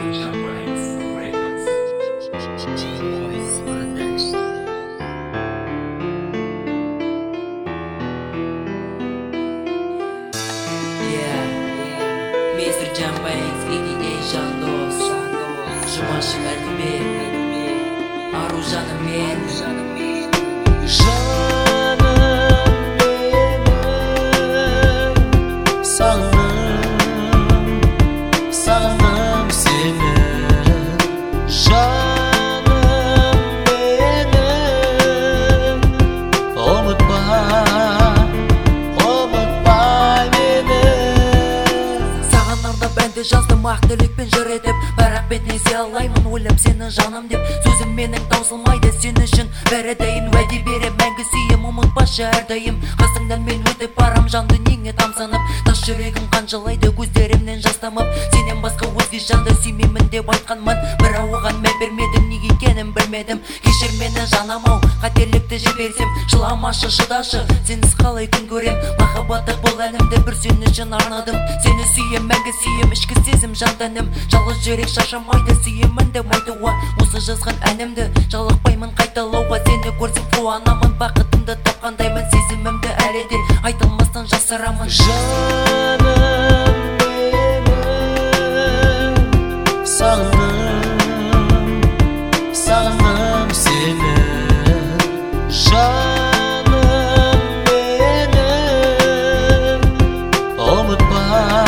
Mr. Jambanks, aka Jandos Жұмашы Әлдібек Ару жаным мен Жаным менің сағындым сені жаным менің ұмытпа мені Сағынарда бәнді жаздым ақ тілекпен жыр етіп бірақ бетінесе алаймын ойлап сені жаным деп сөзім менің таусылмайды сен үшін бәрі дайын уәде берем мәңгі сүйем ұмытпашы әрдайым қасыңнан мен өтіп барам жан дүниеңе тамсанып тас жүрегім қанжылайды көздерімнен жас тамып сенен басқа өзге жанды сүймеймін деп айтқанмын бірақ оған мән бермедім неге екенін білмедім кешір мені жаным ау қателікті жіберсем жыламашы шыдашы сенсіз қалай күн көрем махаббаттық бұл әнімді бір сен үшін арнадым сені сүйем мәңгі сүйем ішкі сезім жан тәнім жалғыз жүрек шаршамайды сүйемін деп айтуға осы жазған әнімді жалықпаймын қайталауға сені көрсем қуанамын бақытымды тапқандаймын сезімімді әлі де айтылмастан жасырамын жаным менің сағындым сені жаным менің ұмытпа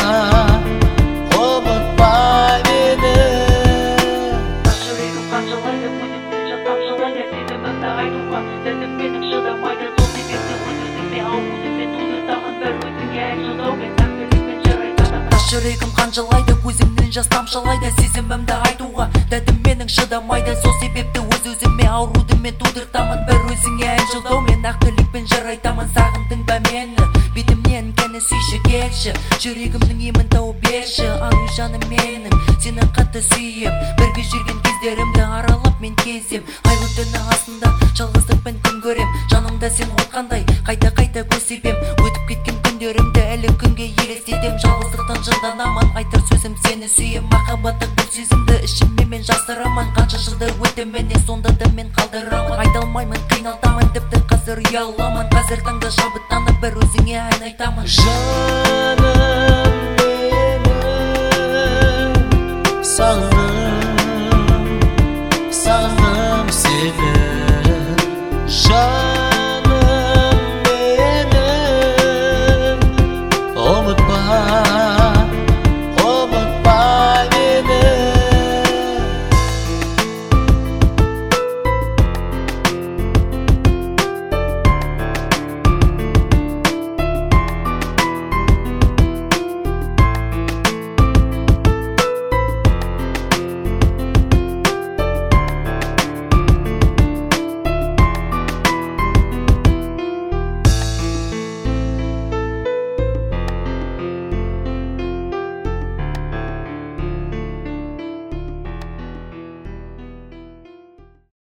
мені тас жүрегім қанжылайды көзімнен жас тамшылайды сезімімді айтуға дәтім менің шыдамайды сол себепті өз-өзіме аузыммен тудыртамын бір өзіңе ән жырлаумен тәңгілікпен жыр айтамын тас жүрегім қанжылайды көзімнен жас тамшылайды сезімімді айтуға дәтім менің шыдамайды сол себепті өз-өзіме ауруды мен тудыртамын бір өзіңе ән жырлаумен ақ тілекпен жыр айтамын сағындың ба мені бетімнен кәні сүйші келші жүрегімнің емін тауып берші ару жаным менің сені қатты сүйем бірге жүрген кездерімді аралап мен кезем айлы түні астында жалғыздықпен күн көрем жанымда сен отқандай қайта көз себем өтіп кеткен күндерімді әлі күнге елестетем жалғыздықтан жынданамын айтар сөзім сені сүйем махаббаттық бұл сезімді ішіме мен жасырамын қанша жылдар өтті міне сонда да мен қалдырамын айта алмаймын қиналтамын тіпті қазір ұяламын қазір таңда шабыттанып бір өзіңе ән айтамын жаным